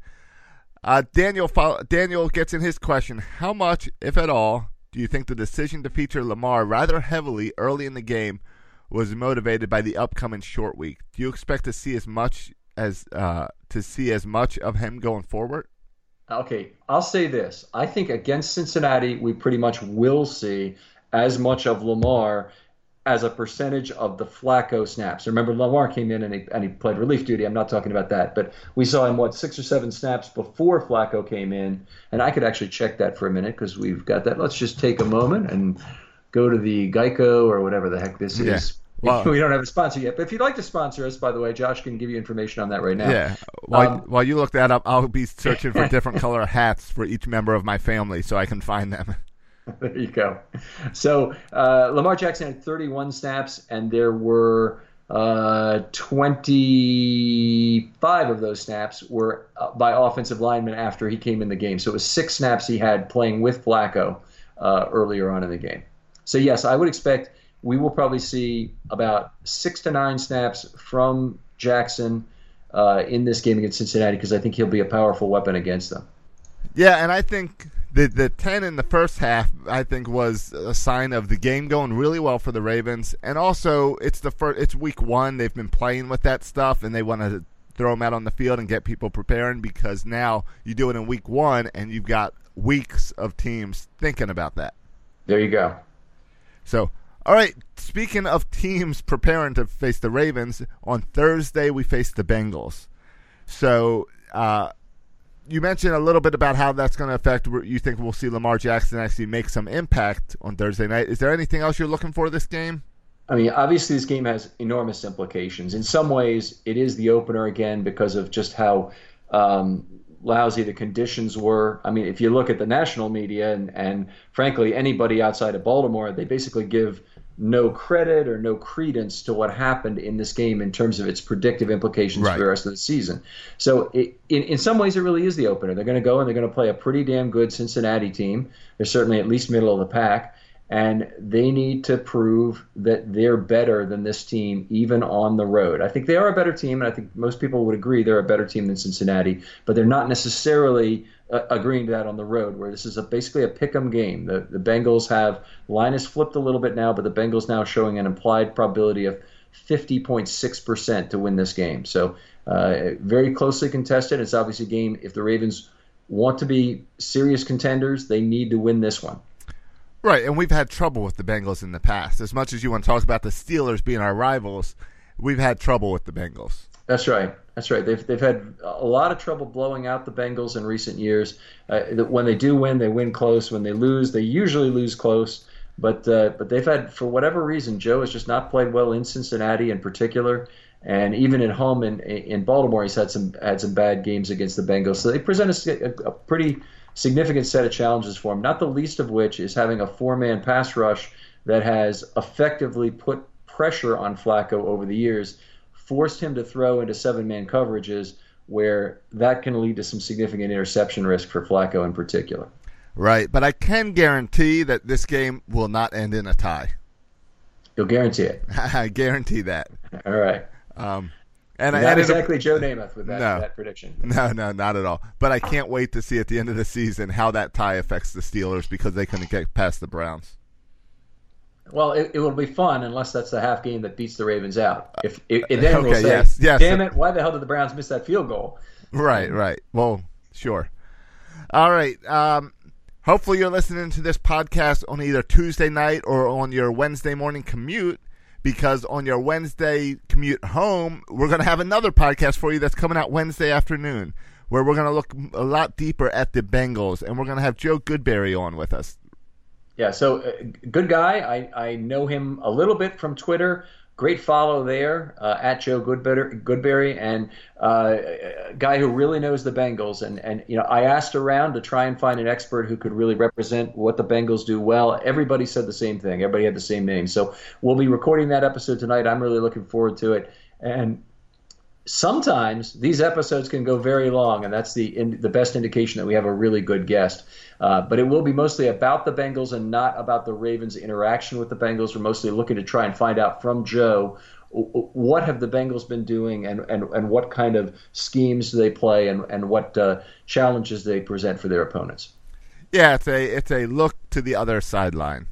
Daniel gets in his question, how much, if at all, do you think the decision to feature Lamar rather heavily early in the game was motivated by the upcoming short week? Do you expect to see as much of him going forward? Okay, I'll say this. I think against Cincinnati, we pretty much will see as much of Lamar as a percentage of the Flacco snaps. Remember, Lamar came in and he played relief duty. I'm not talking about that. But we saw him, 6 or 7 snaps before Flacco came in. And I could actually check that for a minute because we've got that. Let's just take a moment and go to the Geico or whatever the heck this is. Wow. We don't have a sponsor yet. But if you'd like to sponsor us, by the way, Josh can give you information on that right now. Yeah. While you look that up, I'll be searching for different color hats for each member of my family so I can find them. There you go. So Lamar Jackson had 31 snaps, and there were 25 of those snaps were by offensive linemen after he came in the game. So it was 6 snaps he had playing with Flacco earlier on in the game. So, yes, I would expect we will probably see about 6 to 9 snaps from Jackson in this game against Cincinnati because I think he'll be a powerful weapon against them. Yeah, and I think the 10 in the first half, I think, was a sign of the game going really well for the Ravens. And also, it's week 1. They've been playing with that stuff, and they want to throw them out on the field and get people preparing because now you do it in week 1, and you've got weeks of teams thinking about that. There you go. So, all right, speaking of teams preparing to face the Ravens, on Thursday we face the Bengals. So, you mentioned a little bit about how that's going to affect. You think we'll see Lamar Jackson actually make some impact on Thursday night. Is there anything else you're looking for this game? I mean, obviously this game has enormous implications. In some ways, it is the opener again because of just how lousy the conditions were. I mean, if you look at the national media and frankly, anybody outside of Baltimore, they basically give no credit or no credence to what happened in this game in terms of its predictive implications for the rest of the season. So in some ways, it really is the opener. They're going to go and they're going to play a pretty damn good Cincinnati team. They're certainly at least middle of the pack. And they need to prove that they're better than this team, even on the road. I think they are a better team, and I think most people would agree they're a better team than Cincinnati, but they're not necessarily agreeing to that on the road, where this is basically a pick-em game. The Bengals have line is flipped a little bit now, but the Bengals now showing an implied probability of 50.6% to win this game. So very closely contested. It's obviously a game, if the Ravens want to be serious contenders, they need to win this one. Right, and we've had trouble with the Bengals in the past. As much as you want to talk about the Steelers being our rivals, we've had trouble with the Bengals. That's right. That's right. They've had a lot of trouble blowing out the Bengals in recent years. When they do win, they win close. When they lose, they usually lose close. But they've had, for whatever reason, Joe has just not played well in Cincinnati in particular, and even at home in Baltimore, he's had some bad games against the Bengals. So they present a pretty significant set of challenges for him, not the least of which is having a 4-man pass rush that has effectively put pressure on Flacco over the years, forced him to throw into 7-man coverages where that can lead to some significant interception risk for Flacco in particular. Right, but I can guarantee that this game will not end in a tie. You'll guarantee it? I guarantee that. All right. And not exactly Joe Namath with that prediction. No, not at all. But I can't wait to see at the end of the season how that tie affects the Steelers because they couldn't get past the Browns. Well, it will be fun unless that's the half game that beats the Ravens out. If then we'll say, yes. Damn it, why the hell did the Browns miss that field goal? Right. Well, sure. All right. Hopefully you're listening to this podcast on either Tuesday night or on your Wednesday morning commute, because on your Wednesday commute home, we're going to have another podcast for you that's coming out Wednesday afternoon, where we're going to look a lot deeper at the Bengals, and we're going to have Joe Goodberry on with us. Yeah, so good guy. I know him a little bit from Twitter. Great follow there, at Joe Goodberry, and a guy who really knows the Bengals. And I asked around to try and find an expert who could really represent what the Bengals do well. Everybody said the same thing. Everybody had the same name. So we'll be recording that episode tonight. I'm really looking forward to it. And sometimes these episodes can go very long, and that's the best indication that we have a really good guest. But it will be mostly about the Bengals and not about the Ravens' interaction with the Bengals. We're mostly looking to try and find out from Joe what have the Bengals been doing and what kind of schemes they play and what challenges they present for their opponents. Yeah, it's a look to the other sideline.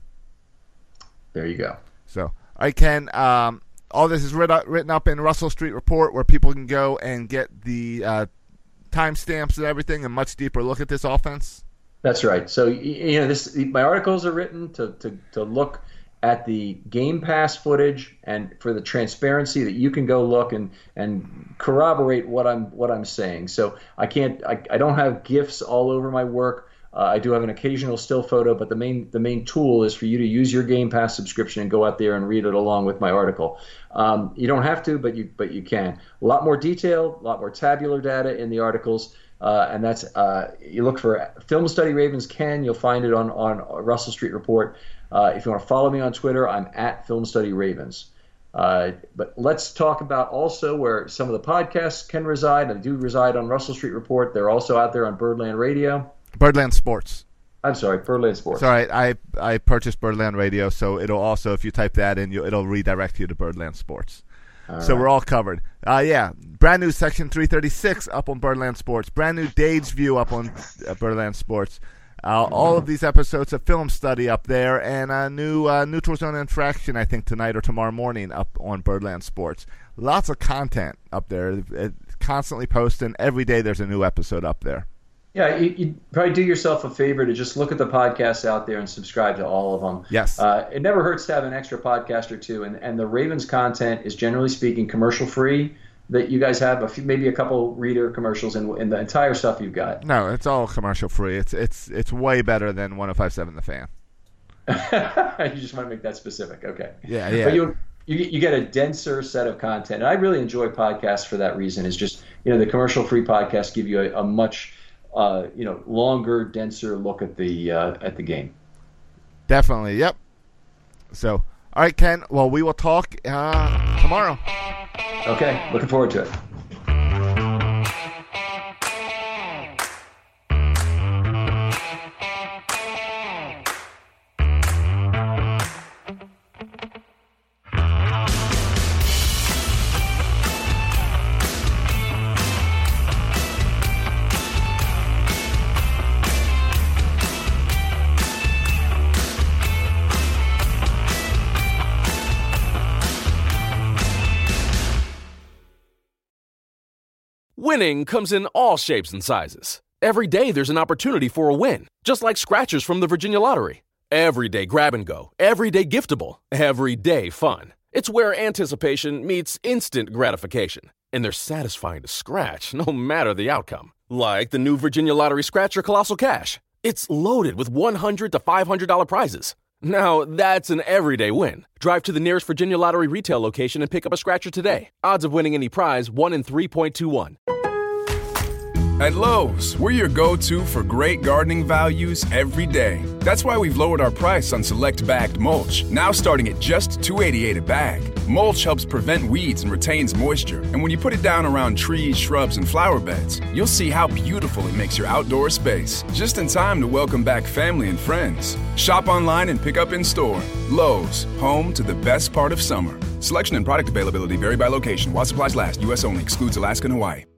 There you go. So, I can. All this is written up in Russell Street Report, where people can go and get the timestamps and everything, and much deeper look at this offense. That's right. So my articles are written to look at the Game Pass footage and for the transparency that you can go look and corroborate what I'm saying. So I don't have GIFs all over my work. I do have an occasional still photo, but the main tool is for you to use your Game Pass subscription and go out there and read it along with my article. You don't have to, but you can. A lot more detail, a lot more tabular data in the articles, and that's you look for Film Study Ravens Ken. You'll find it on Russell Street Report. If you want to follow me on Twitter, I'm at Film Study Ravens. But let's talk about also where some of the podcasts can reside. I do reside on Russell Street Report. They're also out there on Birdland Radio. Birdland Sports. I'm sorry, Birdland Sports. Sorry, I purchased Birdland Radio, so it'll also, if you type that in, it'll redirect you to Birdland Sports. So we're all covered. Brand new Section 336 up on Birdland Sports. Brand new Dage View up on Birdland Sports. All of these episodes of Film Study up there, and a new Neutral Zone Infraction, I think, tonight or tomorrow morning up on Birdland Sports. Lots of content up there. It's constantly posting. Every day there's a new episode up there. Yeah, you probably do yourself a favor to just look at the podcasts out there and subscribe to all of them. Yes. It never hurts to have an extra podcast or two, and the Ravens content is generally speaking commercial-free that you guys have, maybe a couple reader commercials in the entire stuff you've got. No, it's all commercial-free. It's way better than 105.7 The Fan. You just want to make that specific. Okay. Yeah. But you get a denser set of content. And I really enjoy podcasts for that reason. It's just, the commercial-free podcasts give you a much longer, denser look at the game. Definitely, yep. So, all right, Ken. Well, we will talk tomorrow. Okay, looking forward to it. Winning comes in all shapes and sizes. Every day there's an opportunity for a win, just like scratchers from the Virginia Lottery. Every day grab and go, every day giftable, every day fun. It's where anticipation meets instant gratification, and they're satisfying to scratch no matter the outcome. Like the new Virginia Lottery Scratcher Colossal Cash. It's loaded with $100 to $500 prizes. Now, that's an everyday win. Drive to the nearest Virginia Lottery retail location and pick up a scratcher today. Odds of winning any prize, 1 in 3.21. At Lowe's, we're your go-to for great gardening values every day. That's why we've lowered our price on select bagged mulch, now starting at just $2.88 a bag. Mulch helps prevent weeds and retains moisture. And when you put it down around trees, shrubs, and flower beds, you'll see how beautiful it makes your outdoor space. Just in time to welcome back family and friends. Shop online and pick up in store. Lowe's, home to the best part of summer. Selection and product availability vary by location. While supplies last, U.S. only. Excludes Alaska and Hawaii.